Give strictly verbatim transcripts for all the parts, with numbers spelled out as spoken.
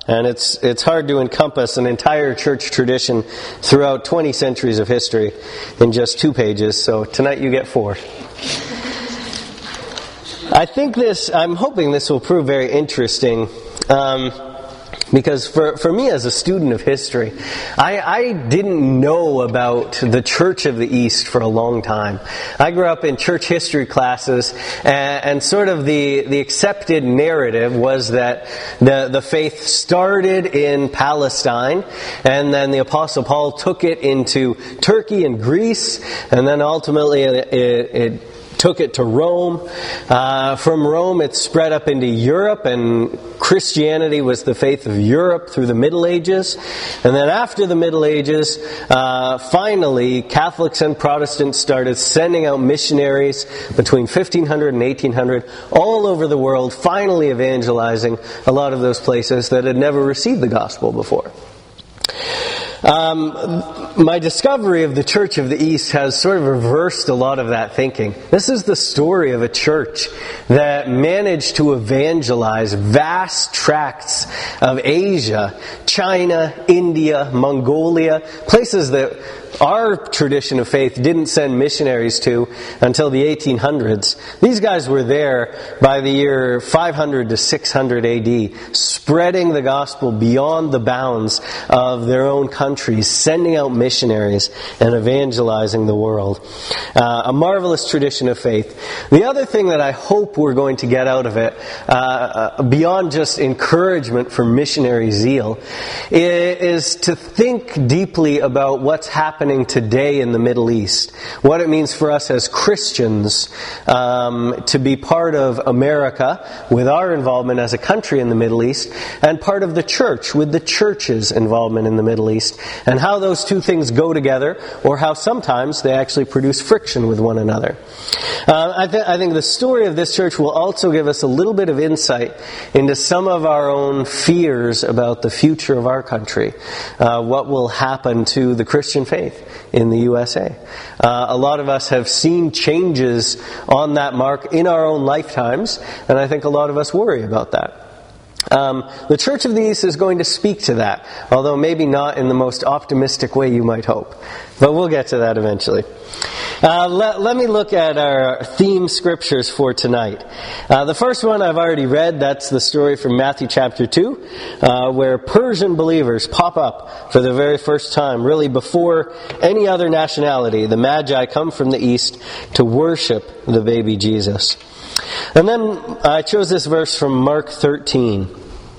And it's it's hard to encompass an entire church tradition throughout twenty centuries of history in just two pages, so tonight you get four. I think this, I'm hoping this will prove very interesting, um, because for, for me as a student of history, I, I didn't know about the Church of the East for a long time. I grew up in church history classes, and, and sort of the, the accepted narrative was that the, the faith started in Palestine, and then the Apostle Paul took it into Turkey and Greece, and then ultimately it, it, it took it to Rome. Uh, from Rome it spread up into Europe, and Christianity was the faith of Europe through the Middle Ages. And then after the Middle Ages, uh, finally Catholics and Protestants started sending out missionaries between fifteen hundred and eighteen hundred all over the world, finally evangelizing a lot of those places that had never received the gospel before. Um, my discovery of the Church of the East has sort of reversed a lot of that thinking. This is the story of a church that managed to evangelize vast tracts of Asia, China, India, Mongolia, places that our tradition of faith didn't send missionaries to until the eighteen hundreds. These guys were there by the year five hundred to six hundred A D, spreading the gospel beyond the bounds of their own countries, sending out missionaries and evangelizing the world. Uh, a marvelous tradition of faith. The other thing that I hope we're going to get out of it, uh, beyond just encouragement for missionary zeal, is to think deeply about what's happening today in the Middle East. What it means for us as Christians um, to be part of America with our involvement as a country in the Middle East, and part of the church with the church's involvement in the Middle East, and how those two things go together, or how sometimes they actually produce friction with one another. Uh, I, th- I think the story of this church will also give us a little bit of insight into some of our own fears about the future of our country. Uh, what will happen to the Christian faith in the U S A. Uh, a lot of us have seen changes on that mark in our own lifetimes, and I think a lot of us worry about that. Um, the Church of the East is going to speak to that, although maybe not in the most optimistic way you might hope. But we'll get to that eventually. Uh, let, let me look at our theme scriptures for tonight. Uh, the first one I've already read. That's the story from Matthew chapter two, uh, where Persian believers pop up for the very first time, really before any other nationality. The Magi come from the east to worship the baby Jesus. And then I chose this verse from Mark thirteen.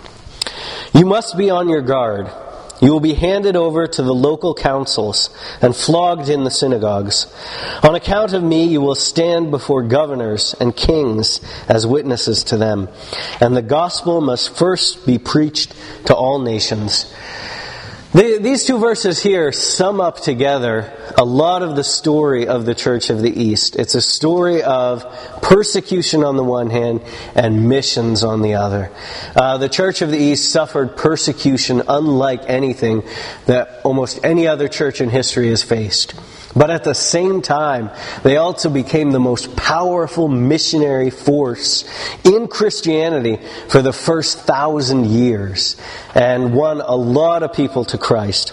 You must be on your guard. You will be handed over to the local councils and flogged in the synagogues. On account of me, you will stand before governors and kings as witnesses to them. And the gospel must first be preached to all nations. The, these two verses here sum up together a lot of the story of the Church of the East. It's a story of persecution on the one hand and missions on the other. Uh, the Church of the East suffered persecution unlike anything that almost any other church in history has faced. But at the same time, they also became the most powerful missionary force in Christianity for the first thousand years and won a lot of people to Christ.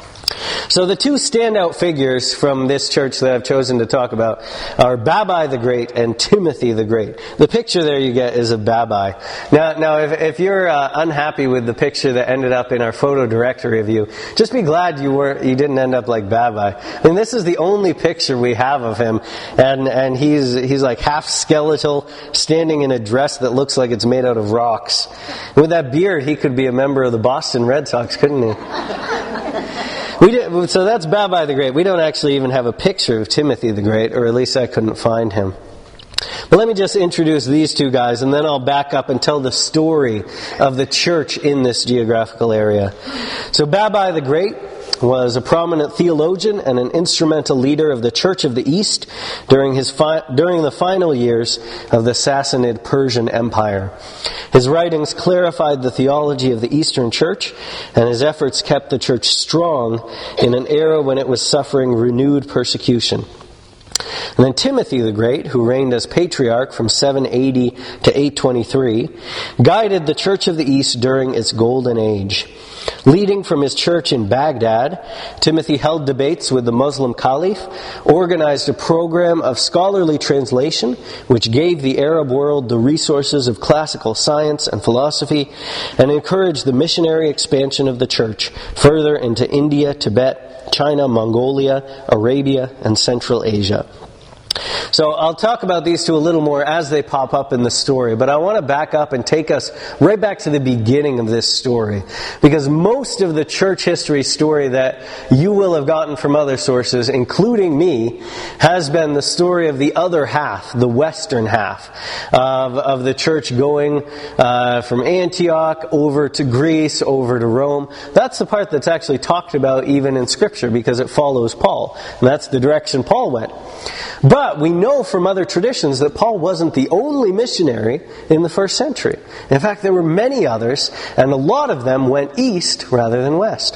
So the two standout figures from this church that I've chosen to talk about are Babai the Great and Timothy the Great. The picture there you get is of Babai. Now, now if, if you're uh, unhappy with the picture that ended up in our photo directory of you, just be glad you were you didn't end up like Babai. I mean, this is the only picture we have of him, and and he's he's like half skeletal, standing in a dress that looks like it's made out of rocks. With that beard, he could be a member of the Boston Red Sox, couldn't he? We did, so that's Babai the Great. We don't actually even have a picture of Timothy the Great, or at least I couldn't find him. But let me just introduce these two guys, and then I'll back up and tell the story of the church in this geographical area. So Babai the Great was a prominent theologian and an instrumental leader of the Church of the East during his fi- during the final years of the Sassanid Persian Empire. His writings clarified the theology of the Eastern Church, and his efforts kept the church strong in an era when it was suffering renewed persecution. And then Timothy the Great, who reigned as patriarch from seven eighty to eight twenty-three, guided the Church of the East during its golden age. Leading from his church in Baghdad, Timothy held debates with the Muslim Caliph, organized a program of scholarly translation which gave the Arab world the resources of classical science and philosophy, and encouraged the missionary expansion of the church further into India, Tibet, China, Mongolia, Arabia, and Central Asia. So I'll talk about these two a little more as they pop up in the story, but I want to back up and take us right back to the beginning of this story, because most of the church history story that you will have gotten from other sources, including me, has been the story of the other half, the western half of, of the church going uh, from Antioch over to Greece, over to Rome. That's the part that's actually talked about even in Scripture, because it follows Paul, and that's the direction Paul went. But we know from other traditions that Paul wasn't the only missionary in the first century. In fact, there were many others, and a lot of them went east rather than west.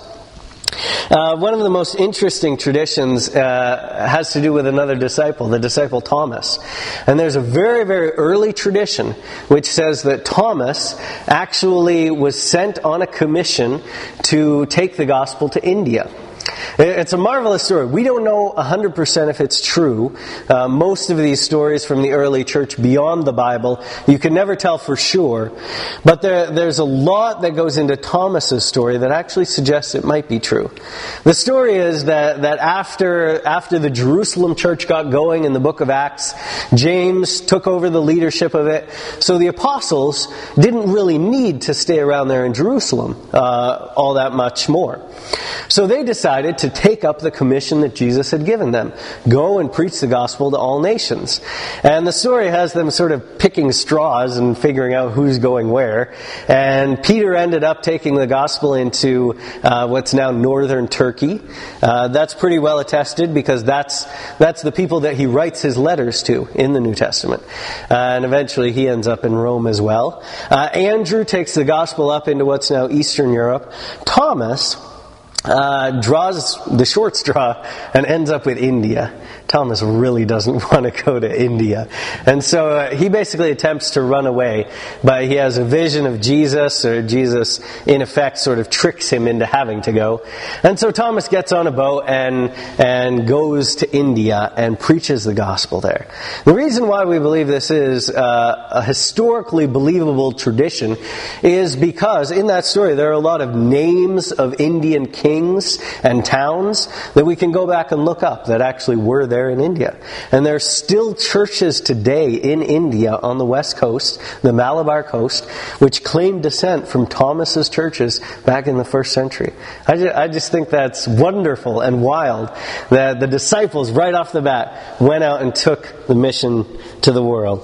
Uh, one of the most interesting traditions uh, has to do with another disciple, the disciple Thomas. And there's a very, very early tradition which says that Thomas actually was sent on a commission to take the gospel to India. It's a marvelous story. We don't know one hundred percent if it's true. Uh, most of these stories from the early church beyond the Bible, you can never tell for sure. But there, there's a lot that goes into Thomas's story that actually suggests it might be true. The story is that, that after, after the Jerusalem church got going in the book of Acts, James took over the leadership of it. So the apostles didn't really need to stay around there in Jerusalem uh, all that much more. So they decided to take up the commission that Jesus had given them. Go and preach the gospel to all nations. And the story has them sort of picking straws and figuring out who's going where. And Peter ended up taking the gospel into uh, what's now northern Turkey. Uh, that's pretty well attested, because that's that's the people that he writes his letters to in the New Testament. Uh, and eventually he ends up in Rome as well. Uh, Andrew takes the gospel up into what's now Eastern Europe. Thomas Uh, draws the short straw and ends up with India. Thomas really doesn't want to go to India. And so uh, he basically attempts to run away, but he has a vision of Jesus, or Jesus in effect sort of tricks him into having to go. And so Thomas gets on a boat and and goes to India and preaches the gospel there. The reason why we believe this is uh, a historically believable tradition is because in that story there are a lot of names of Indian kings and towns that we can go back and look up that actually were there in India. And there are still churches today in India on the west coast, the Malabar coast, which claim descent from Thomas's churches back in the first century. I just, I just think that's wonderful and wild that the disciples right off the bat went out and took the mission to the world.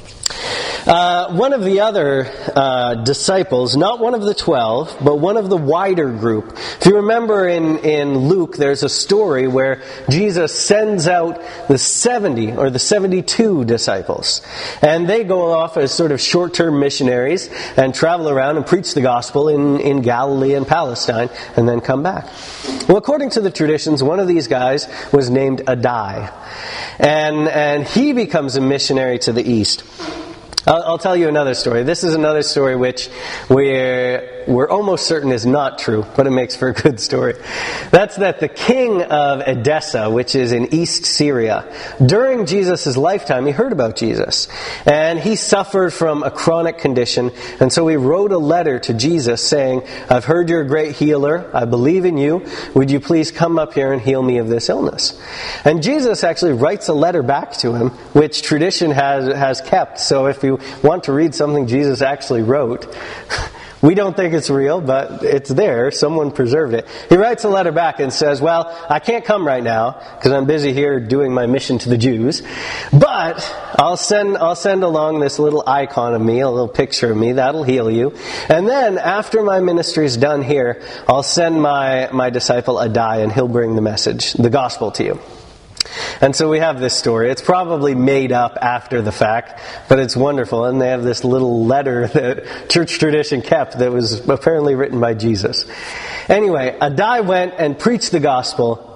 Uh, one of the other uh, disciples, not one of the twelve, but one of the wider group. If you remember in, in Luke, there's a story where Jesus sends out the seventy or the seventy-two disciples. And they go off as sort of short-term missionaries and travel around and preach the gospel in, in Galilee and Palestine and then come back. Well, according to the traditions, one of these guys was named Addai. And, and he becomes a missionary to the east. I'll, I'll tell you another story. This is another story which we're, we're almost certain is not true, but it makes for a good story. That's that the king of Edessa, which is in East Syria, during Jesus' lifetime, he heard about Jesus. And he suffered from a chronic condition, and so he wrote a letter to Jesus saying, I've heard you're a great healer. I believe in you. Would you please come up here and heal me of this illness? And Jesus actually writes a letter back to him, which tradition has, has kept. So if you want to read something Jesus actually wrote, we don't think it's real, but it's there. Someone preserved it. He writes a letter back and says, well, I can't come right now because I'm busy here doing my mission to the Jews, but I'll send I'll send along this little icon of me, a little picture of me. That'll heal you. And then after my ministry is done here, I'll send my, my disciple Addai, and he'll bring the message, the gospel to you. And so we have this story. It's probably made up after the fact, but it's wonderful. And they have this little letter that church tradition kept that was apparently written by Jesus. Anyway, Addai went and preached the gospel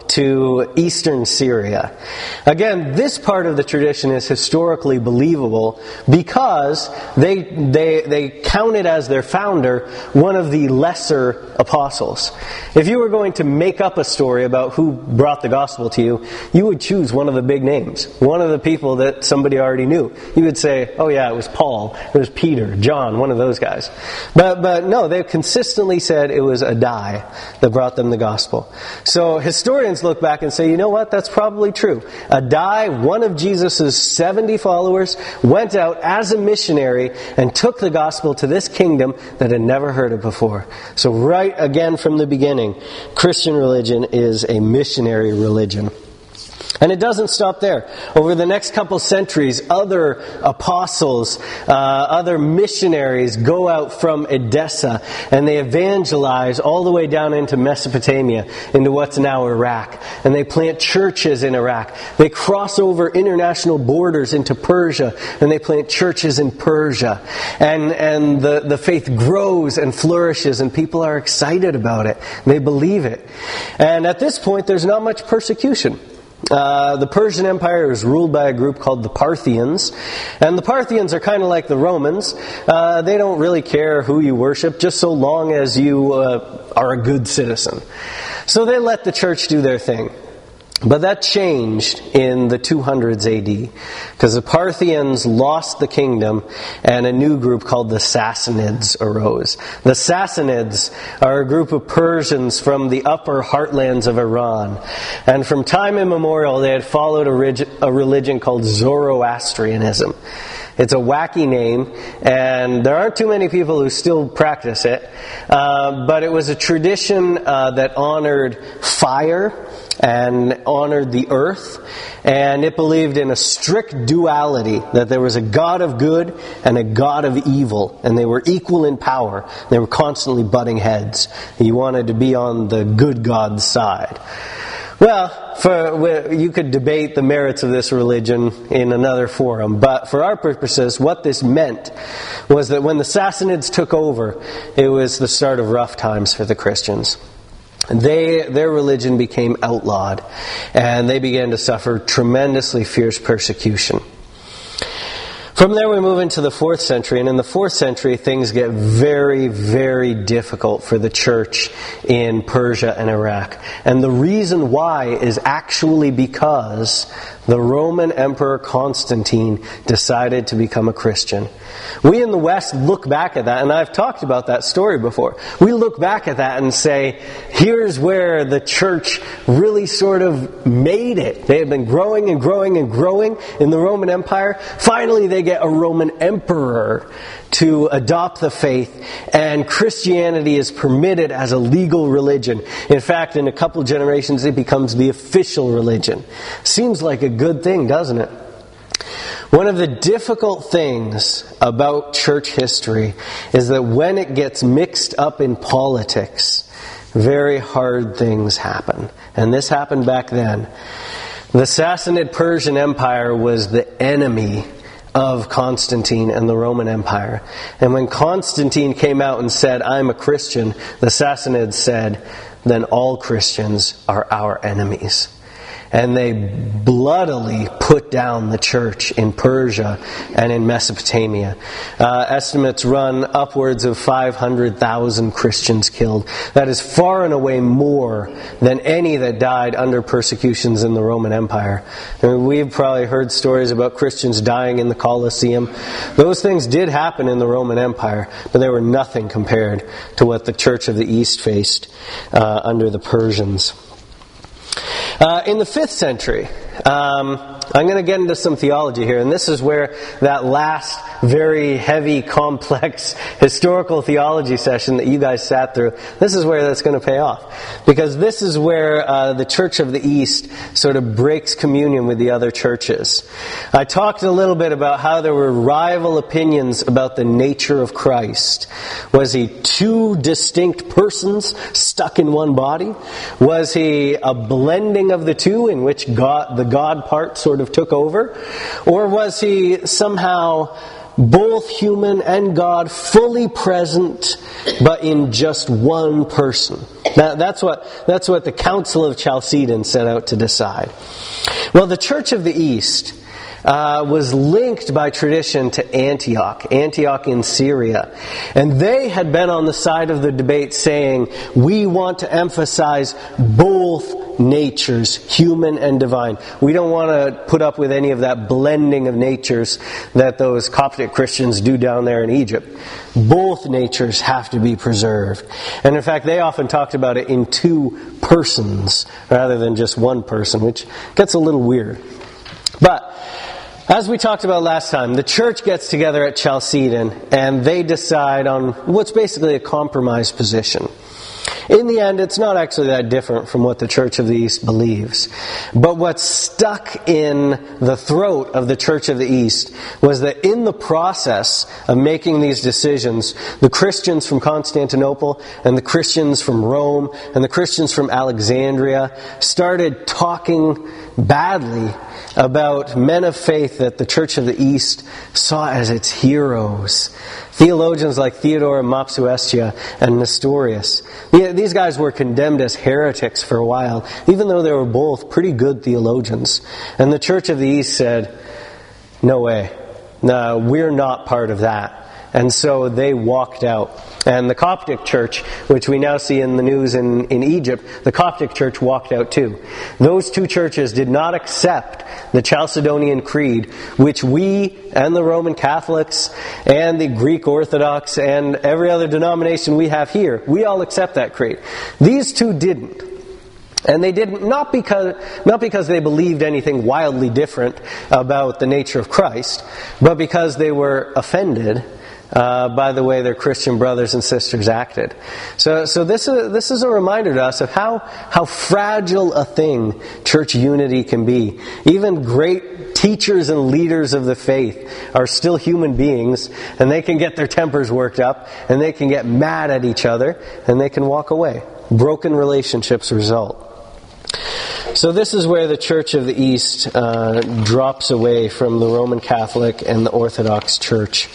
to eastern Syria. Again, this part of the tradition is historically believable because they they they counted as their founder one of the lesser apostles. If you were going to make up a story about who brought the gospel to you, you would choose one of the big names, one of the people that somebody already knew. You would say, oh yeah, it was Paul, it was Peter, John, one of those guys. But but no, they've consistently said it was Addai that brought them the gospel. So historians look back and say, you know what, that's probably true. Addai, one of Jesus' seventy followers, went out as a missionary and took the gospel to this kingdom that had never heard it before. So right again from the beginning, Christian religion is a missionary religion. And it doesn't stop there. Over the next couple centuries, other apostles, uh, other missionaries go out from Edessa and they evangelize all the way down into Mesopotamia, into what's now Iraq. And they plant churches in Iraq. They cross over international borders into Persia and they plant churches in Persia. And, and the, the faith grows and flourishes and people are excited about it. They believe it. And at this point, there's not much persecution. Uh, the Persian Empire is ruled by a group called the Parthians. And the Parthians are kind of like the Romans. Uh, they don't really care who you worship, just so long as you uh, are a good citizen. So they let the church do their thing. But that changed in the two hundreds A D because the Parthians lost the kingdom and a new group called the Sassanids arose. The Sassanids are a group of Persians from the upper heartlands of Iran. And from time immemorial they had followed a, rig- a religion called Zoroastrianism. It's a wacky name, and there aren't too many people who still practice it. Uh, but it was a tradition uh, that honored fire and honored the earth, and it believed in a strict duality, that there was a God of good and a God of evil, and they were equal in power. They were constantly butting heads. You wanted to be on the good God's side. Well, for, you could debate the merits of this religion in another forum, but for our purposes, what this meant was that when the Sassanids took over, it was the start of rough times for the Christians. They, their religion became outlawed, and they began to suffer tremendously fierce persecution. From there we move into the fourth century, and in the fourth century things get very, very difficult for the church in Persia and Iraq. And the reason why is actually because the Roman Emperor Constantine decided to become a Christian. We in the West look back at that, and I've talked about that story before. We look back at that and say, here's where the church really sort of made it. They had been growing and growing and growing in the Roman Empire. Finally, they get a Roman emperor to adopt the faith, and Christianity is permitted as a legal religion. In fact, in a couple of generations, it becomes the official religion. Seems like a good thing, doesn't it? One of the difficult things about church history is that when it gets mixed up in politics, very hard things happen. And this happened back then. The Sassanid Persian Empire was the enemy of Constantine and the Roman Empire. And when Constantine came out and said, I'm a Christian, the Sassanids said, then all Christians are our enemies. And they bloodily put down the church in Persia and in Mesopotamia. Uh, estimates run upwards of five hundred thousand Christians killed. That is far and away more than any that died under persecutions in the Roman Empire. I mean, we've probably heard stories about Christians dying in the Colosseum. Those things did happen in the Roman Empire, but they were nothing compared to what the Church of the East faced uh, under the Persians. Uh, in the fifth century, um, I'm going to get into some theology here, and this is where that last very heavy, complex historical theology session that you guys sat through, this is where that's going to pay off. Because this is where uh, the Church of the East sort of breaks communion with the other churches. I talked a little bit about how there were rival opinions about the nature of Christ. Was he two distinct persons stuck in one body? Was he a blending of the two in which God, the God part sort of took over? Or was he somehow both human and God, fully present, but in just one person? Now, that's what, that's what the Council of Chalcedon set out to decide. Well, the Church of the East uh, was linked by tradition to Antioch, Antioch in Syria. And they had been on the side of the debate saying, we want to emphasize both natures, human and divine. We don't want to put up with any of that blending of natures that those Coptic Christians do down there in Egypt. Both natures have to be preserved. And in fact, they often talked about it in two persons rather than just one person, which gets a little weird. But as we talked about last time, the church gets together at Chalcedon and they decide on what's basically a compromise position. In the end, it's not actually that different from what the Church of the East believes. But what stuck in the throat of the Church of the East was that in the process of making these decisions, the Christians from Constantinople and the Christians from Rome and the Christians from Alexandria started talking badly about men of faith that the Church of the East saw as its heroes. Theologians like Theodore of Mopsuestia and Nestorius. These guys were condemned as heretics for a while, even though they were both pretty good theologians. And the Church of the East said, no way. No, we're not part of that. And so they walked out. And the Coptic Church, which we now see in the news in, in Egypt, the Coptic Church walked out too. Those two churches did not accept the Chalcedonian Creed, which we and the Roman Catholics and the Greek Orthodox and every other denomination we have here, we all accept that creed. These two didn't. And they didn't, not because, not because they believed anything wildly different about the nature of Christ, but because they were offended Uh, by the way their Christian brothers and sisters acted. So, so this is this is a reminder to us of how how fragile a thing church unity can be. Even great teachers and leaders of the faith are still human beings, and they can get their tempers worked up, and they can get mad at each other, and they can walk away. Broken relationships result. So this is where the Church of the East uh, drops away from the Roman Catholic and the Orthodox Church.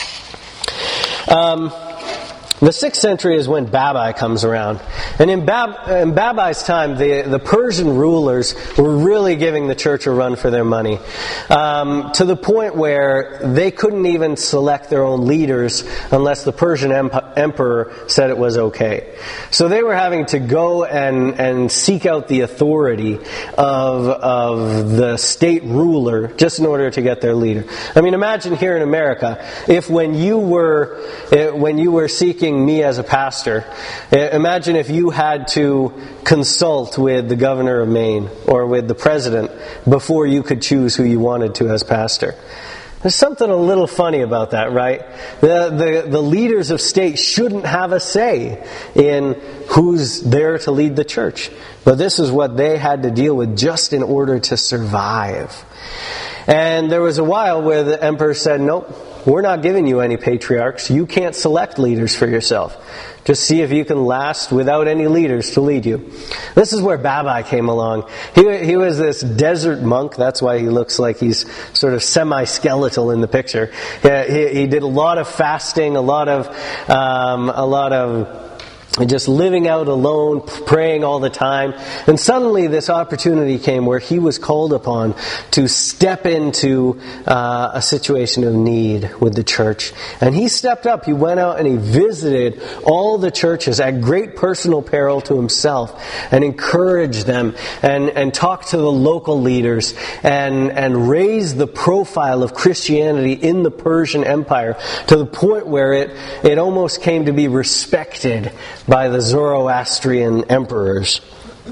Um, the sixth century is when Babai comes around. And in, Bab- in Babai's time, the, the Persian rulers were really giving the church a run for their money. Um, to the point where they couldn't even select their own leaders unless the Persian emp- emperor said it was okay. So they were having to go and, and seek out the authority of, of the state ruler just in order to get their leader. I mean, imagine here in America, if when you were, when you were seeking me as a pastor, imagine if you had to consult with the governor of Maine or with the president before you could choose who you wanted to as pastor. There's something a little funny about that, right? The, the, the leaders of state shouldn't have a say in who's there to lead the church. But this is what they had to deal with just in order to survive. And there was a while where the emperor said, nope, we're not giving you any patriarchs. You can't select leaders for yourself. Just see if you can last without any leaders to lead you. This is where Babai came along. He, he was this desert monk. That's why he looks like he's sort of semi-skeletal in the picture. He, he did a lot of fasting, a lot of, um, a lot of just living out alone, praying all the time. And suddenly this opportunity came where he was called upon to step into uh, a situation of need with the church. And he stepped up. He went out and he visited all the churches at great personal peril to himself and encouraged them and, and talked to the local leaders and, and raised the profile of Christianity in the Persian Empire to the point where it, it almost came to be respected by the Zoroastrian emperors.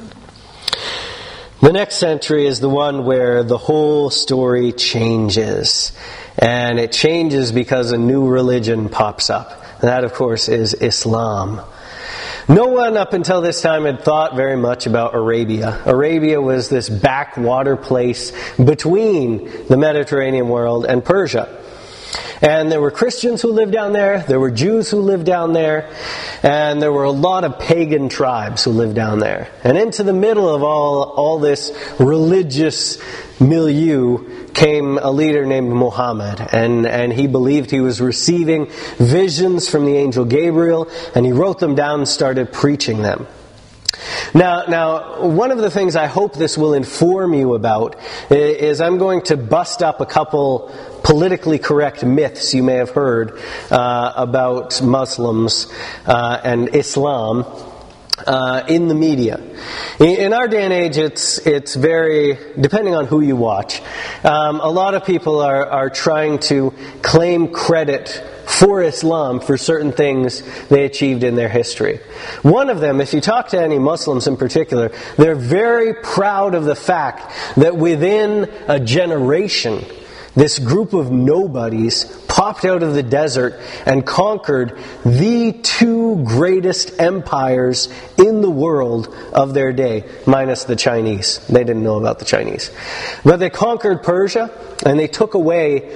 The next century is the one where the whole story changes. And it changes because a new religion pops up. And that, of course, is Islam. No one up until this time had thought very much about Arabia. Arabia was this backwater place between the Mediterranean world and Persia. And there were Christians who lived down there, there were Jews who lived down there, and there were a lot of pagan tribes who lived down there. And into the middle of all, all this religious milieu came a leader named Muhammad, and, and he believed he was receiving visions from the angel Gabriel, and he wrote them down and started preaching them. Now, now, one of the things I hope this will inform you about is I'm going to bust up a couple politically correct myths you may have heard uh, about Muslims uh, and Islam uh, in the media. In our day and age, it's it's very, depending on who you watch, um, a lot of people are, are trying to claim credit for Islam for certain things they achieved in their history. One of them, if you talk to any Muslims in particular, they're very proud of the fact that within a generation, this group of nobodies popped out of the desert and conquered the two greatest empires in the world of their day, minus the Chinese. They didn't know about the Chinese. But they conquered Persia, and they took away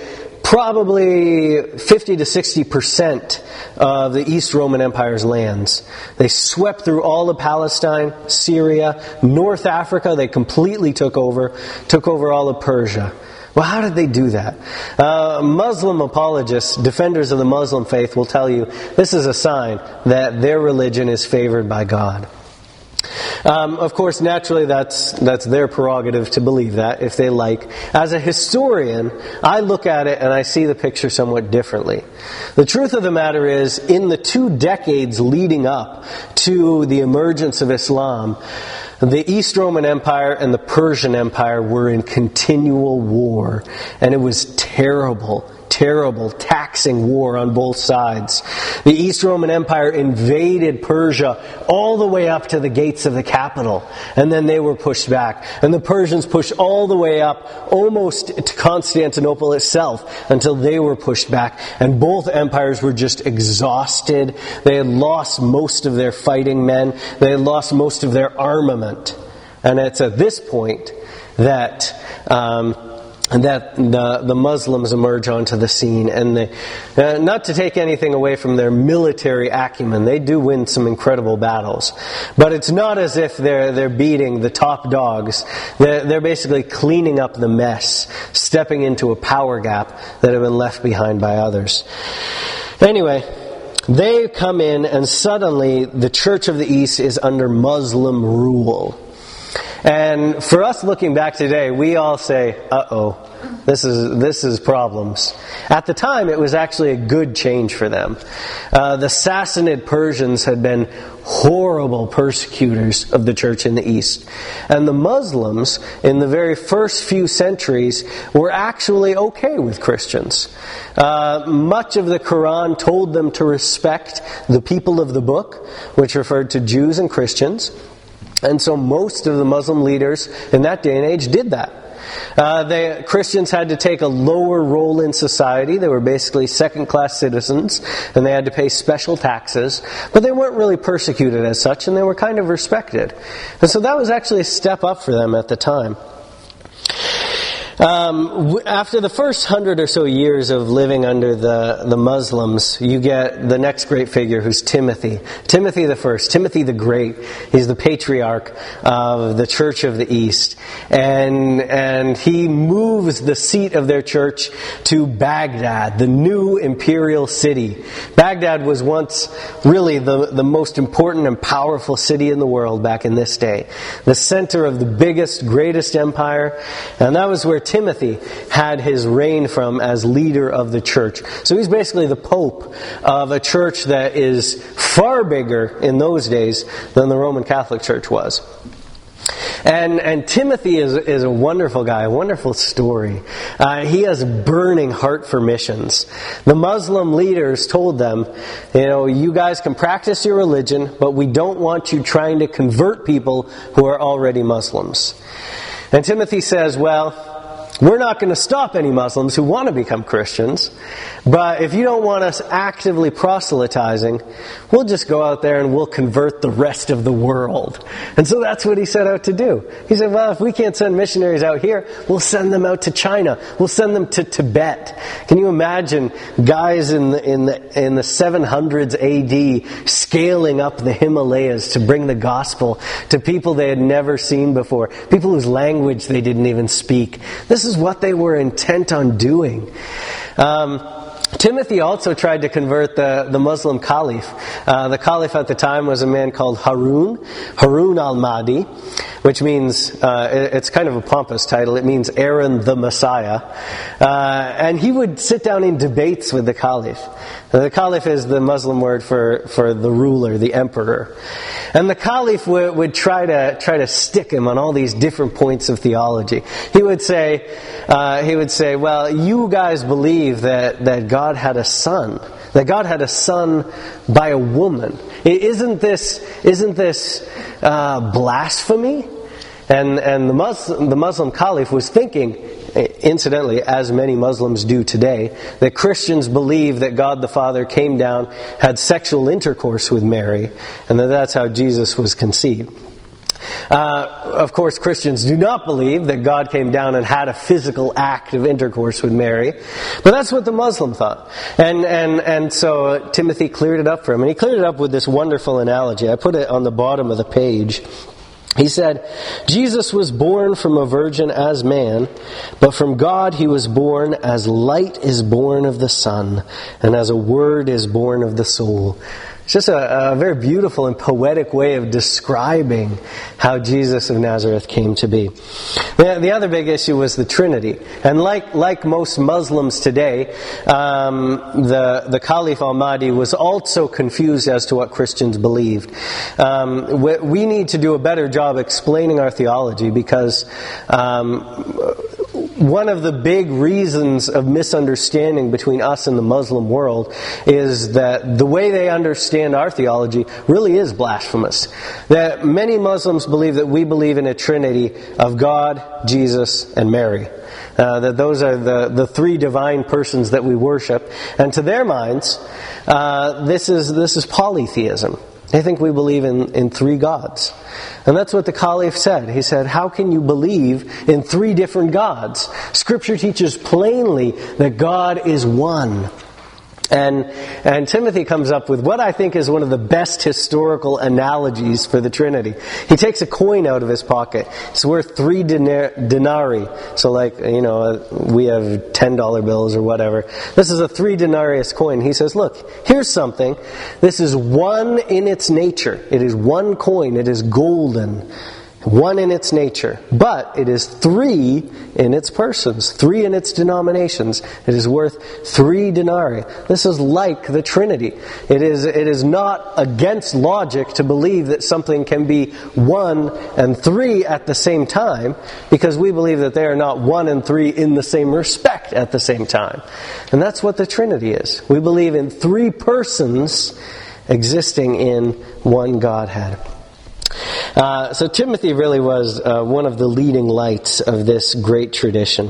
probably fifty to sixty percent of the East Roman Empire's lands. They swept through all of Palestine, Syria, North Africa. They completely took over, took over all of Persia. Well, how did they do that? Uh, Muslim apologists, defenders of the Muslim faith, will tell you this is a sign that their religion is favored by God. Um, of course, naturally, that's that's their prerogative to believe that, if they like. As a historian, I look at it and I see the picture somewhat differently. The truth of the matter is, in the two decades leading up to the emergence of Islam, the East Roman Empire and the Persian Empire were in continual war, and it was terrible. Terrible, taxing war on both sides. The East Roman Empire invaded Persia all the way up to the gates of the capital, and then they were pushed back. And the Persians pushed all the way up, almost to Constantinople itself, until they were pushed back. And both empires were just exhausted. They had lost most of their fighting men. They had lost most of their armament. And it's at this point that Um, And that the, the Muslims emerge onto the scene. And they, uh, not to take anything away from their military acumen, they do win some incredible battles. But it's not as if they're they're beating the top dogs. They're, they're basically cleaning up the mess, stepping into a power gap that had been left behind by others. Anyway, they come in, and suddenly the Church of the East is under Muslim rule. And for us looking back today, we all say, uh-oh, this is this is problems. At the time, it was actually a good change for them. Uh, the Sassanid Persians had been horrible persecutors of the church in the East. And the Muslims, in the very first few centuries, were actually okay with Christians. Uh, much of the Quran told them to respect the people of the book, which referred to Jews and Christians. And so most of the Muslim leaders in that day and age did that. Uh, the Christians had to take a lower role in society. They were basically second-class citizens, and they had to pay special taxes. But they weren't really persecuted as such, and they were kind of respected. And so that was actually a step up for them at the time. Um, after the first hundred or so years of living under the, the Muslims, you get the next great figure, who's Timothy. Timothy the First, Timothy the Great. He's the patriarch of the Church of the East. And, and he moves the seat of their church to Baghdad, the new imperial city. Baghdad was once really the, the most important and powerful city in the world back in this day. The center of the biggest, greatest empire. And that was where Timothy had his reign from as leader of the church. So he's basically the pope of a church that is far bigger in those days than the Roman Catholic Church was. And and Timothy is is a wonderful guy, a wonderful story. Uh, he has a burning heart for missions. The Muslim leaders told them, you know, you guys can practice your religion, but we don't want you trying to convert people who are already Muslims. And Timothy says, well, we're not going to stop any Muslims who want to become Christians, but if you don't want us actively proselytizing, we'll just go out there and we'll convert the rest of the world. And so that's what he set out to do. He said, well, if we can't send missionaries out here, we'll send them out to China. We'll send them to Tibet. Can you imagine guys in the, in the, in the seven hundreds A D scaling up the Himalayas to bring the gospel to people they had never seen before, people whose language they didn't even speak? This is what they were intent on doing. Um, Timothy also tried to convert the, the Muslim caliph. Uh, the caliph at the time was a man called Harun, Harun al-Mahdi, which means, uh, it, it's kind of a pompous title, it means Aaron the Messiah. Uh, and he would sit down in debates with the caliph. The caliph is the Muslim word for, for the ruler, the emperor. And the caliph would, would try to try to stick him on all these different points of theology. He would say, uh, he would say, well, you guys believe that, that God had a son, that God had a son by a woman. Isn't this isn't this uh, blasphemy? And and the Muslim, the Muslim caliph was thinking, incidentally, as many Muslims do today, that Christians believe that God the Father came down, had sexual intercourse with Mary, and that that's how Jesus was conceived. Uh, of course, Christians do not believe that God came down and had a physical act of intercourse with Mary, but that's what the Muslim thought. And and and so Timothy cleared it up for him, and he cleared it up with this wonderful analogy. I put it on the bottom of the page. He said, Jesus was born from a virgin as man, but from God he was born as light is born of the sun, and as a word is born of the soul. It's just a, a very beautiful and poetic way of describing how Jesus of Nazareth came to be. The, the other big issue was the Trinity. And like like most Muslims today, um, the, the Caliph al-Mahdi was also confused as to what Christians believed. Um, we, we need to do a better job explaining our theology because um, one of the big reasons of misunderstanding between us and the Muslim world is that the way they understand our theology really is blasphemous. That many Muslims believe that we believe in a trinity of God, Jesus, and Mary. Uh, that those are the, the three divine persons that we worship. And to their minds, uh, this is this is polytheism. They think we believe in, in three gods. And that's what the Caliph said. He said, how can you believe in three different gods? Scripture teaches plainly that God is one. And and Timothy comes up with what I think is one of the best historical analogies for the Trinity. He takes a coin out of his pocket. It's worth three dinar- denarii. So like, you know, we have ten dollar bills or whatever. This is a three denarius coin. He says, look, here's something. This is one in its nature. It is one coin. It is golden. One in its nature, but it is three in its persons, three in its denominations. It is worth three denarii. This is like the Trinity. It is it is not against logic to believe that something can be one and three at the same time, because we believe that they are not one and three in the same respect at the same time. And that's what the Trinity is. We believe in three persons existing in one Godhead. Uh, so Timothy really was uh, one of the leading lights of this great tradition.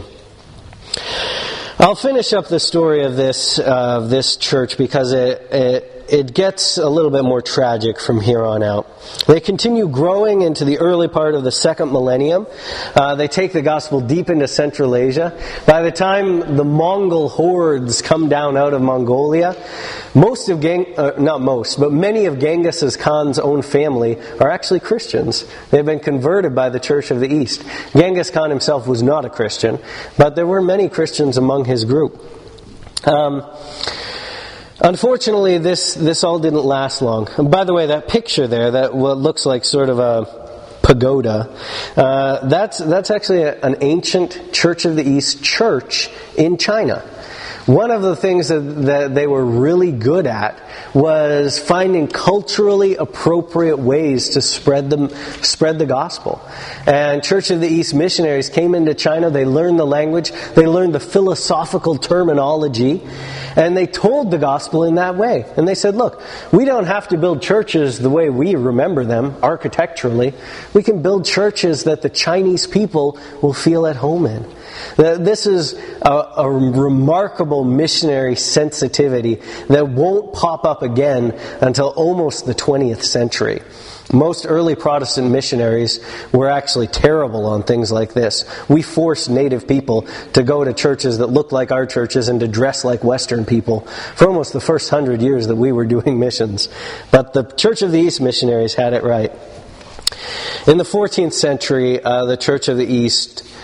I'll finish up the story of this uh, of this church because it, it it gets a little bit more tragic from here on out. They continue growing into the early part of the second millennium. Uh, they take the gospel deep into Central Asia. By the time the Mongol hordes come down out of Mongolia, most of Gang, uh, not most, but many of Genghis Khan's own family are actually Christians. They've been converted by the Church of the East. Genghis Khan himself was not a Christian, but there were many Christians among his group. Um, Unfortunately, this, this all didn't last long. And by the way, that picture there, that what looks like sort of a pagoda, uh, that's that's actually a, an ancient Church of the East church in China. One of the things that, that they were really good at was finding culturally appropriate ways to spread them, spread the gospel. And Church of the East missionaries came into China, they learned the language, they learned the philosophical terminology, and they told the gospel in that way. And they said, look, we don't have to build churches the way we remember them, architecturally. We can build churches that the Chinese people will feel at home in. This is a, a remarkable missionary sensitivity that won't pop up again until almost the twentieth century. Most early Protestant missionaries were actually terrible on things like this. We forced native people to go to churches that looked like our churches and to dress like Western people for almost the first hundred years that we were doing missions. But the Church of the East missionaries had it right. In the fourteenth century, uh, the Church of the East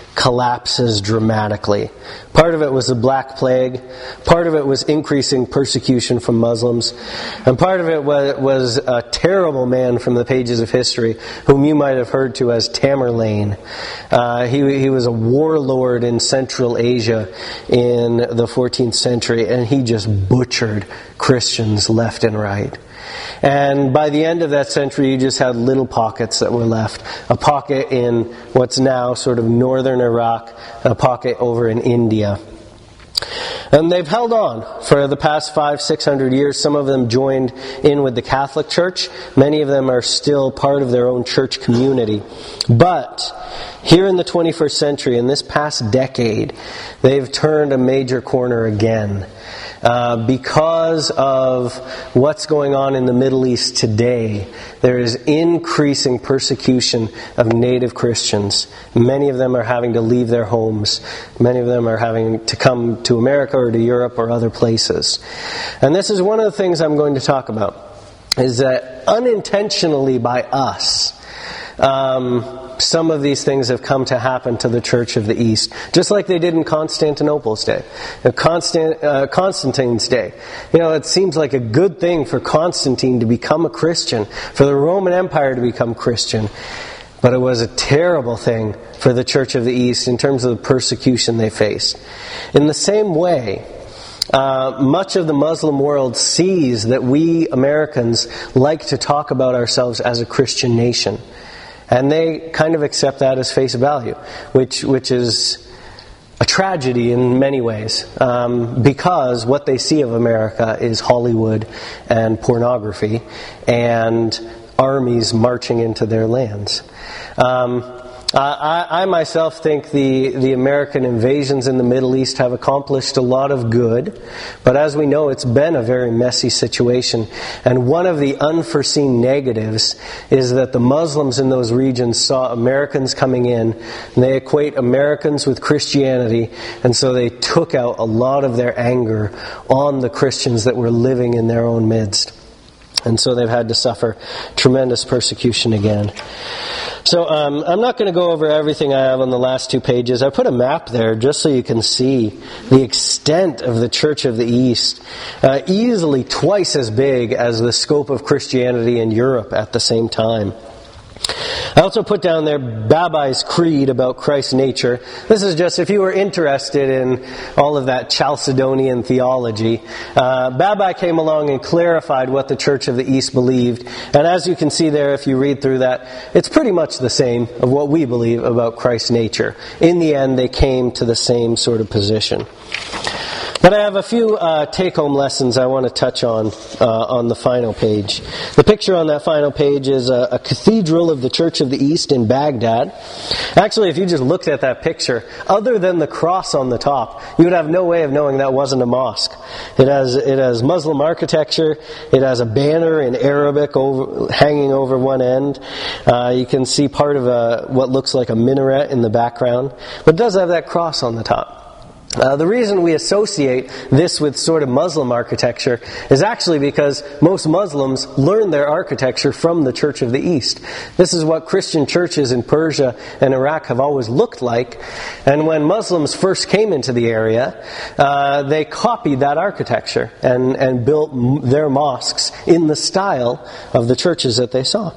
collapses dramatically. Part of it was the Black Plague, part of it was increasing persecution from Muslims, and part of it was, was a terrible man from the pages of history, whom you might have heard to as Tamerlane. Uh, he, he was a warlord in Central Asia in the fourteenth century, and he just butchered Christians left and right. And by the end of that century, you just had little pockets that were left. A pocket in what's now sort of northern Iraq, a pocket over in India. And they've held on for the past five, six hundred years. Some of them joined in with the Catholic Church. Many of them are still part of their own church community. But here in the twenty-first century, in this past decade, they've turned a major corner again. Uh, because of what's going on in the Middle East today, there is increasing persecution of native Christians. Many of them are having to leave their homes. Many of them are having to come to America or to Europe or other places. And this is one of the things I'm going to talk about, is that unintentionally by us, um, some of these things have come to happen to the Church of the East, just like they did in Constantinople's day, Constant, uh, Constantine's day. You know, it seems like a good thing for Constantine to become a Christian, for the Roman Empire to become Christian, but it was a terrible thing for the Church of the East in terms of the persecution they faced. In the same way, Uh, much of the Muslim world sees that we Americans like to talk about ourselves as a Christian nation. And they kind of accept that as face value, which which is a tragedy in many ways, um, because what they see of America is Hollywood and pornography and armies marching into their lands. Um, I, I myself think the, the American invasions in the Middle East have accomplished a lot of good, but as we know, it's been a very messy situation. And one of the unforeseen negatives is that the Muslims in those regions saw Americans coming in, and they equate Americans with Christianity, and so they took out a lot of their anger on the Christians that were living in their own midst. And so they've had to suffer tremendous persecution again. So um, I'm not going to go over everything I have on the last two pages. I put a map there just so you can see the extent of the Church of the East. Uh, easily twice as big as the scope of Christianity in Europe at the same time. I also put down there Babbai's creed about Christ's nature. This is just if you were interested in all of that Chalcedonian theology. Uh, Babbai came along and clarified what the Church of the East believed. And as you can see there, if you read through that, it's pretty much the same of what we believe about Christ's nature. In the end, they came to the same sort of position. But I have a few uh, take-home lessons I want to touch on uh, on the final page. The picture on that final page is a, a cathedral of the Church of the East in Baghdad. Actually, if you just looked at that picture, other than the cross on the top, you would have no way of knowing that wasn't a mosque. It has it has Muslim architecture. It has a banner in Arabic over, hanging over one end. Uh, you can see part of a, what looks like a minaret in the background. But it does have that cross on the top. Uh, the reason we associate this with sort of Muslim architecture is actually because most Muslims learn their architecture from the Church of the East. This is what Christian churches in Persia and Iraq have always looked like. And when Muslims first came into the area, uh, they copied that architecture and, and built m- their mosques in the style of the churches that they saw.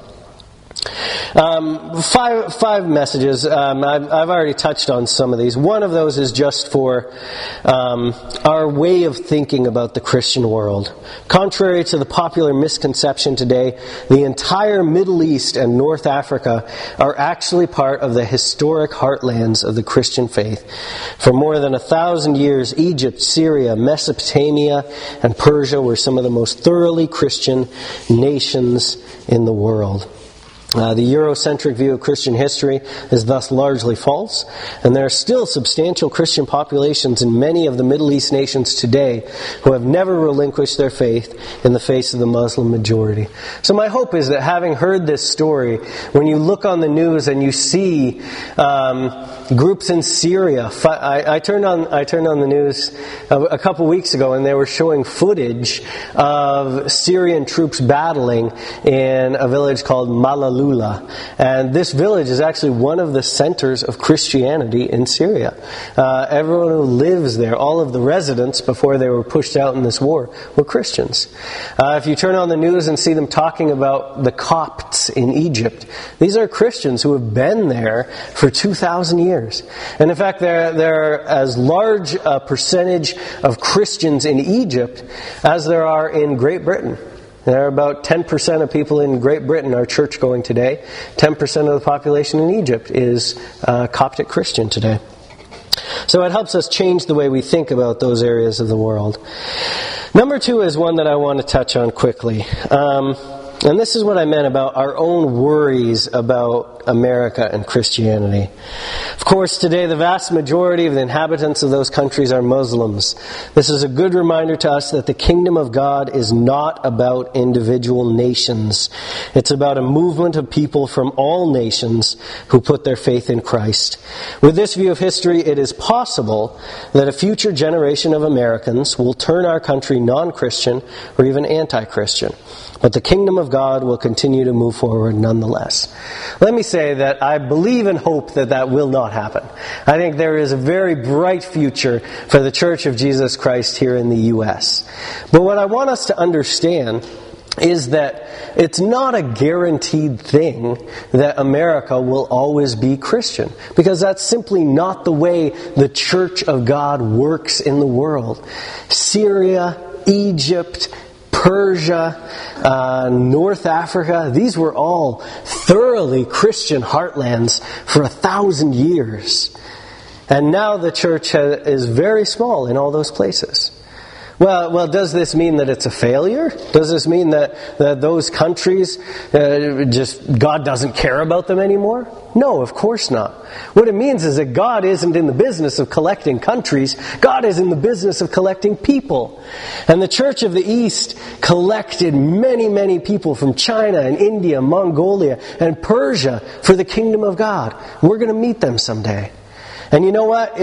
Um, five five messages. Um, I've, I've already touched on some of these. One of those is just for um, our way of thinking about the Christian world. Contrary to the popular misconception today, the entire Middle East and North Africa are actually part of the historic heartlands of the Christian faith. For more than a thousand years, Egypt, Syria, Mesopotamia, and Persia were some of the most thoroughly Christian nations in the world. Uh, the Eurocentric view of Christian history is thus largely false, and there are still substantial Christian populations in many of the Middle East nations today who have never relinquished their faith in the face of the Muslim majority. So my hope is that having heard this story, when you look on the news and you see um, groups in Syria, I, I turned on I turned on the news a, a couple weeks ago, and they were showing footage of Syrian troops battling in a village called Malalu. Lula. And this village is actually one of the centers of Christianity in Syria. Uh, everyone who lives there, all of the residents before they were pushed out in this war, were Christians. Uh, if you turn on the news and see them talking about the Copts in Egypt, these are Christians who have been there for two thousand years. And in fact, there, there are as large a percentage of Christians in Egypt as there are in Great Britain. There are about ten percent of people in Great Britain are church-going today. ten percent of the population in Egypt is uh, Coptic Christian today. So it helps us change the way we think about those areas of the world. Number two is one that I want to touch on quickly. Um, and this is what I meant about our own worries about America and Christianity. Of course, today the vast majority of the inhabitants of those countries are Muslims. This is a good reminder to us that the kingdom of God is not about individual nations. It's about a movement of people from all nations who put their faith in Christ. With this view of history, it is possible that a future generation of Americans will turn our country non-Christian or even anti-Christian. But the kingdom of God will continue to move forward nonetheless. Let me say that I believe and hope that that will not happen. I think there is a very bright future for the Church of Jesus Christ here in the U S. But what I want us to understand is that it's not a guaranteed thing that America will always be Christian. Because that's simply not the way the Church of God works in the world. Syria, Egypt, Persia, uh, North Africa, these were all thoroughly Christian heartlands for a thousand years. And now the church ha- is very small in all those places. Well, well, does this mean that it's a failure? Does this mean that, that those countries, uh, just, God doesn't care about them anymore? No, of course not. What it means is that God isn't in the business of collecting countries. God is in the business of collecting people. And the Church of the East collected many, many people from China and India, Mongolia, and Persia for the kingdom of God. We're going to meet them someday. And you know what?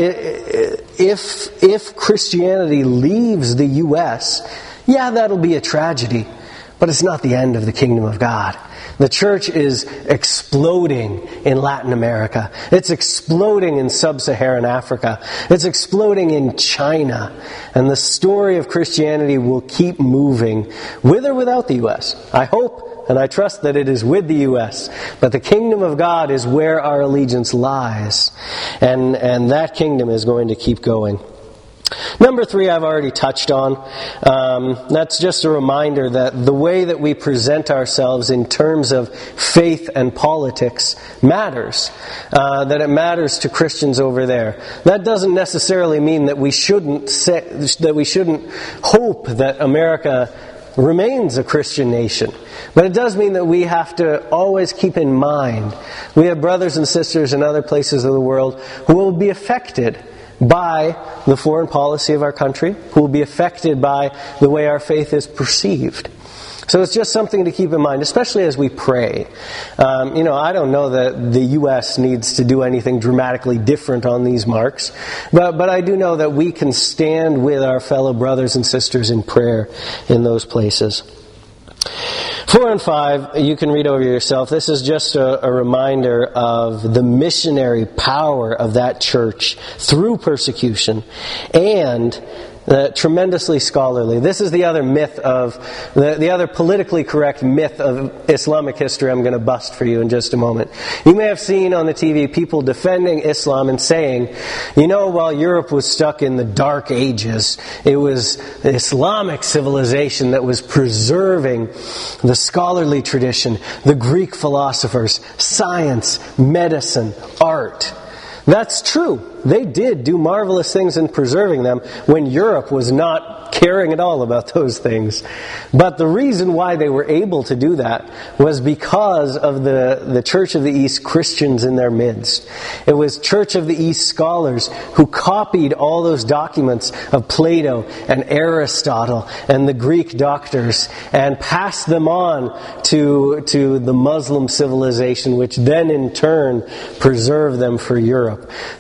If, if Christianity leaves the U S, yeah, that'll be a tragedy. But it's not the end of the kingdom of God. The church is exploding in Latin America. It's exploding in sub-Saharan Africa. It's exploding in China. And the story of Christianity will keep moving, with or without the U S. I hope and I trust that it is with the U S. But the kingdom of God is where our allegiance lies. And, and that kingdom is going to keep going. Number three, I've already touched on. Um, that's just a reminder that the way that we present ourselves in terms of faith and politics matters. Uh, that it matters to Christians over there. That doesn't necessarily mean that we shouldn't say, that we shouldn't hope that America remains a Christian nation. But it does mean that we have to always keep in mind we have brothers and sisters in other places of the world who will be affected by the foreign policy of our country, who will be affected by the way our faith is perceived. So it's just something to keep in mind, especially as we pray. Um, you know, I don't know that the U S needs to do anything dramatically different on these marks, but, but I do know that we can stand with our fellow brothers and sisters in prayer in those places. Four and five, you can read over yourself. This is just a, a reminder of the missionary power of that church through persecution and Uh, tremendously scholarly. This is the other myth of, the, the other politically correct myth of Islamic history I'm going to bust for you in just a moment. You may have seen on the T V people defending Islam and saying, you know, while Europe was stuck in the Dark Ages, it was the Islamic civilization that was preserving the scholarly tradition, the Greek philosophers, science, medicine, art. That's true. They did do marvelous things in preserving them when Europe was not caring at all about those things. But the reason why they were able to do that was because of the, the Church of the East Christians in their midst. It was Church of the East scholars who copied all those documents of Plato and Aristotle and the Greek doctors and passed them on to, to the Muslim civilization, which then in turn preserved them for Europe. So, so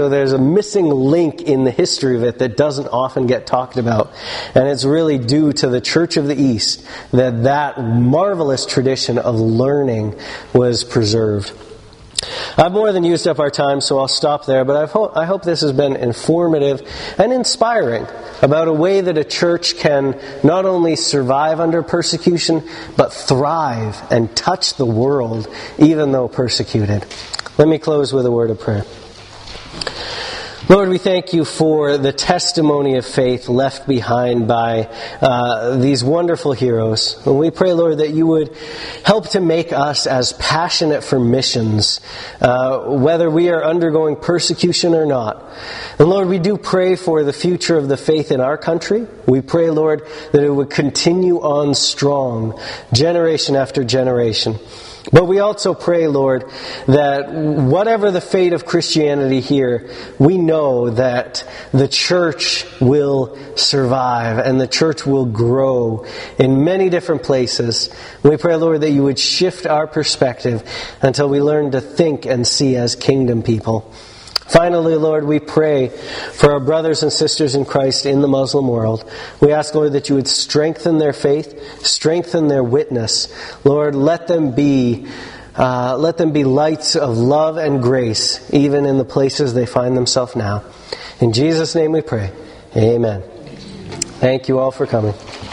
so there's a missing link in the history of it that doesn't often get talked about. And it's really due to the Church of the East that that marvelous tradition of learning was preserved. I've more than used up our time, so I'll stop there, but I've ho- I hope this has been informative and inspiring about a way that a church can not only survive under persecution, but thrive and touch the world, even though persecuted. Let me close with a word of prayer. Lord, we thank you for the testimony of faith left behind by uh, these wonderful heroes. And we pray, Lord, that you would help to make us as passionate for missions, uh, whether we are undergoing persecution or not. And Lord, we do pray for the future of the faith in our country. We pray, Lord, that it would continue on strong, generation after generation. But we also pray, Lord, that whatever the fate of Christianity here, we know that the church will survive and the church will grow in many different places. We pray, Lord, that you would shift our perspective until we learn to think and see as kingdom people. Finally, Lord, we pray for our brothers and sisters in Christ in the Muslim world. We ask, Lord, that you would strengthen their faith, strengthen their witness. Lord, let them be uh, let them be lights of love and grace, even in the places they find themselves now. In Jesus' name we pray. Amen. Thank you all for coming.